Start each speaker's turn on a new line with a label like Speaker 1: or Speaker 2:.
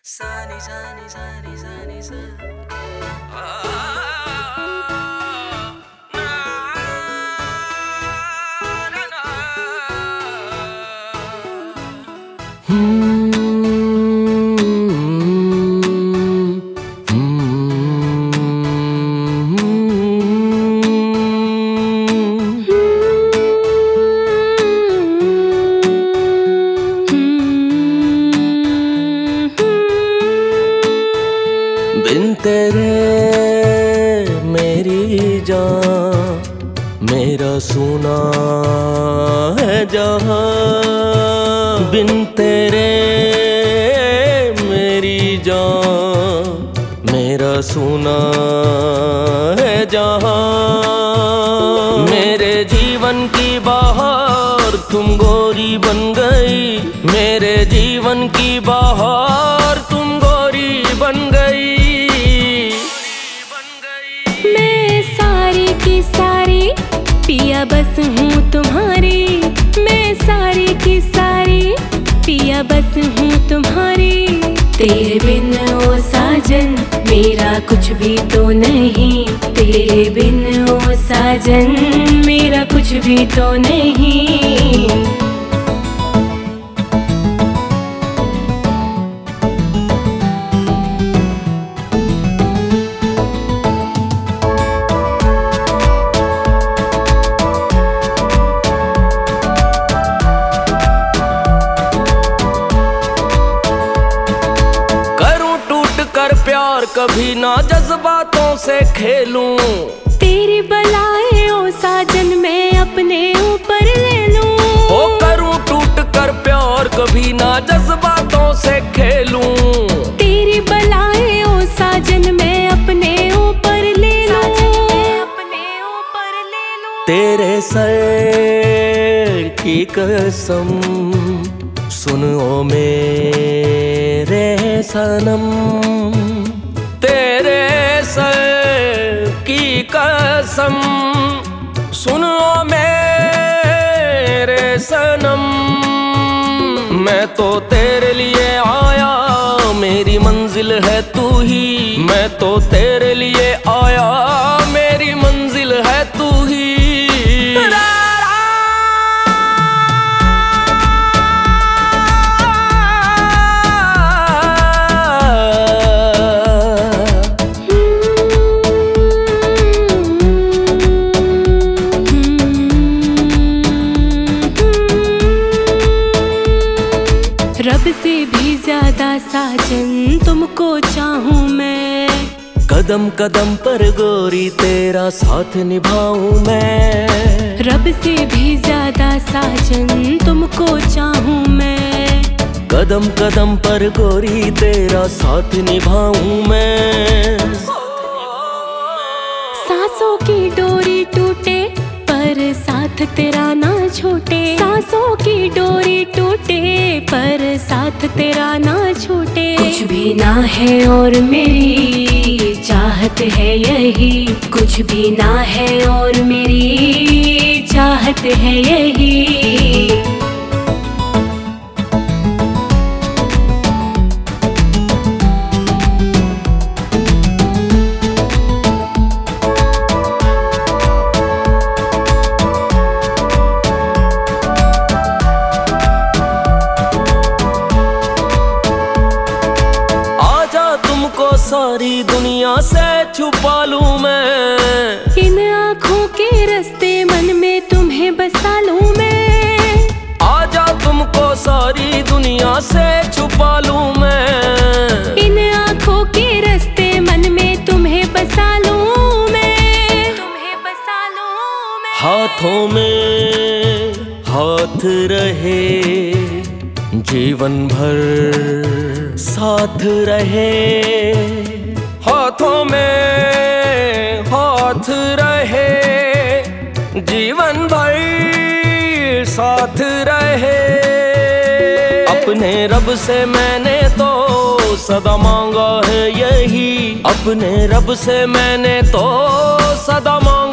Speaker 1: Sunny, sunny, sunny, sunny, sunny.
Speaker 2: बिन तेरे मेरी जान मेरा सुना है जहां, बिन तेरे मेरी जान मेरा सुना है जहां। मेरे जीवन की बहार तुम गोरी बन गई, मेरे जीवन की बहार तुम गोरी बन गई।
Speaker 3: मैं सारी की सारी पिया बस हूँ तुम्हारी, मैं सारी की सारी पिया बस हूँ तुम्हारी। तेरे बिन ओ साजन मेरा कुछ भी तो नहीं, तेरे बिन ओ साजन मेरा कुछ भी तो नहीं।
Speaker 2: प्यार कभी ना जज्बातों से खेलूं,
Speaker 3: तेरी बलाए ओ साजन मैं अपने ऊपर ले लूं।
Speaker 2: ओ करूं टूट कर प्यार कभी ना जज्बातों से खेलूं,
Speaker 3: तेरी बलाए ओ साजन मैं अपने ऊपर ले लूं, अपने ऊपर ले लूं।
Speaker 2: तेरे सर की कसम सुन ओ मेरे सनम, तेरे सर की कसम सुनो मेरे सनम। मैं तो तेरे लिए आया मेरी मंजिल है तू ही, मैं तो तेरे लिए आया मेरी मंजिल है तू ही।
Speaker 3: रब से भी ज्यादा साजन तुमको चाहूं मैं,
Speaker 2: कदम कदम पर गोरी तेरा साथ निभाऊं मैं।
Speaker 3: रब से भी ज्यादा साजन तुमको चाहूं मैं,
Speaker 2: कदम कदम पर गोरी तेरा साथ निभाऊं मैं।
Speaker 3: सांसों की डोरी टूटे पर साथ तेरा ना छूटे, सांसों की डोरी टूटे पर साथ तेरा ना छूटे। कुछ भी ना है और मेरी चाहत है यही, कुछ भी ना है और मेरी चाहत है यही।
Speaker 2: सारी दुनिया से छुपा लूं मैं,
Speaker 3: इन आँखों के रास्ते मन में तुम्हें बसा लूं मैं।
Speaker 2: आजा तुमको सारी दुनिया से छुपा लूं मैं,
Speaker 3: इन आँखों के रास्ते मन में तुम्हें बसा लूं मैं, तुम्हें बसा लूं मैं।
Speaker 2: हाथों में हाथ रहे जीवन भर साथ रहे, हाथों में हाथ रहे जीवन भर साथ रहे। अपने रब से मैंने तो सदा मांगा है यही, अपने रब से मैंने तो सदा मांगा